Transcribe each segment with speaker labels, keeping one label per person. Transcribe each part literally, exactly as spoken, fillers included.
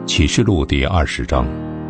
Speaker 1: 启示录第二十章。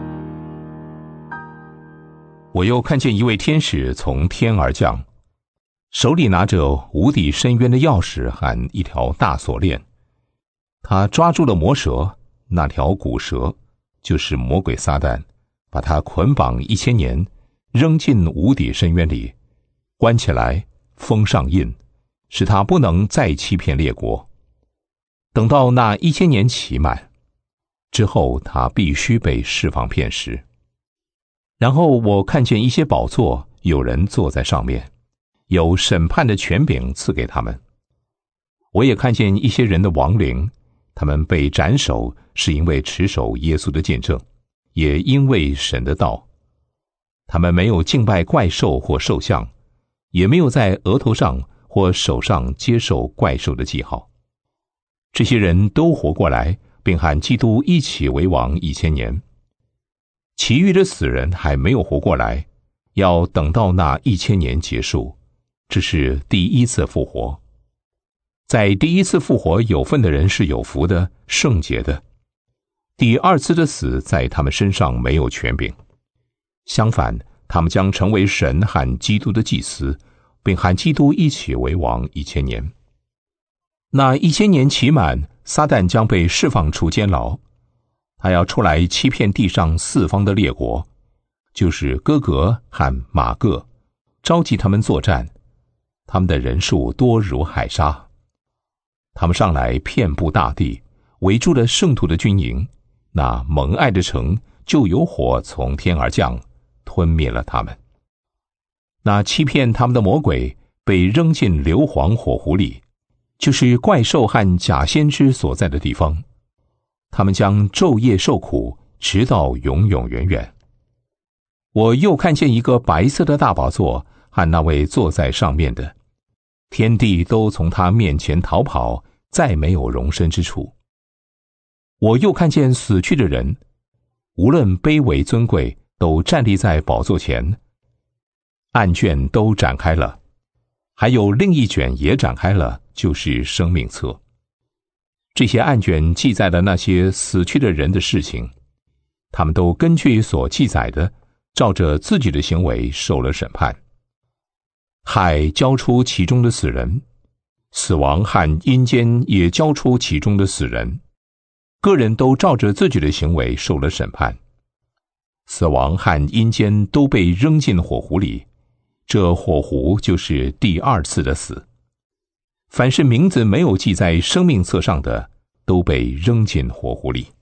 Speaker 1: 我又看见一位天使从天而降，手里拿着无底深渊的钥匙和一条大锁链。他抓住了魔蛇，那条古蛇就是魔鬼撒旦，把他捆绑一千年，扔进无底深渊里，关起来，封上印，使他不能再欺骗列国。等到那一千年期满之后，他必须被释放片时。然后我看见一些宝座，有人坐在上面，有审判的权柄赐给他们。我也看见一些人的亡灵，他们被斩首，是因为持守耶稣的见证，也因为神的道。他们没有敬拜怪兽或兽像，也没有在额头上或手上接受怪兽的记号。这些人都活过来，并和基督一起为王一千年。其余的死人还没有活过来，要等到那一千年结束。这是第一次复活。在第一次复活有份的人是有福的，圣洁的。第二次的死在他们身上没有权柄，相反，他们将成为神和基督的祭司，并和基督一起为王一千年。那一千年期满，撒旦将被释放出监牢，他要出来欺骗地上四方的列国，就是哥格和马各，召集他们作战。他们的人数多如海沙，他们上来遍布大地，围住了圣徒的军营。那蒙爱的城就有火从天而降，吞灭了他们。那欺骗他们的魔鬼被扔进硫磺火湖里，就是怪兽和假先知所在的地方。他们将昼夜受苦，直到永永远远。我又看见一个白色的大宝座和那位坐在上面的，天地都从他面前逃跑，再没有容身之处。我又看见死去的人，无论卑微尊贵，都站立在宝座前，案卷都展开了，还有另一卷也展开了，就是生命册。这些案卷记载了那些死去的人的事情，他们都根据所记载的，照着自己的行为受了审判。海交出其中的死人，死亡和阴间也交出其中的死人，个人都照着自己的行为受了审判。死亡和阴间都被扔进火湖里，这火湖就是第二次的死。凡是名字没有记在生命册上的，都被扔进火湖里。